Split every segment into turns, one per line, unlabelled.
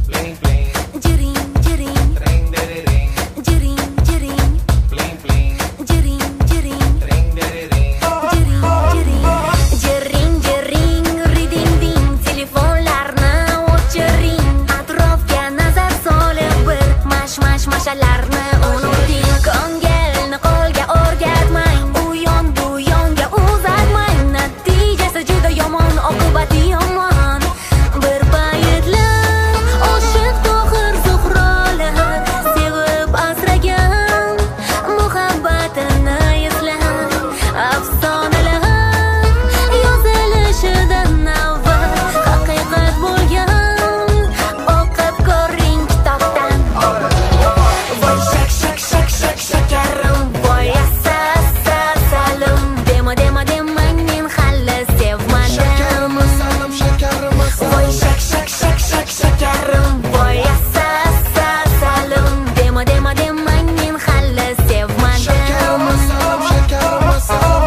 bling bling,
jiring jiring,
ring diddy ring,
jiring jiring,
bling bling,
jiring jiring,
ring diddy ring.
jiring jiring, jiring jiring, riding ding, telefonlarni o'chiring, atrofga nazar solib bir mashalarni unuting, ko'ngilni qo'lga o'rgatmang, u yon bu yonga uzatmang, natijasi juda yomon, oqibati yomon. Bir paytlar oshiq to'g'ir zuhrolar sevib asragan muhabbatini eslang, afsonalar yozilishidan avval haqiqat bo'lgan, o'qib ko'ring kitobdan. Voy shak shak shak shak shakarim, voy salim, dema demang men hali sevmadim.
Salam shakarim,
Voy shak shak shak shak shakarim, voy salim, dema demang men hali sevmadim.
salam shakarim, salam.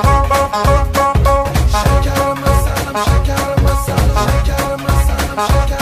Shakarim, salam shakarim, salam shakarim, salam shakarim.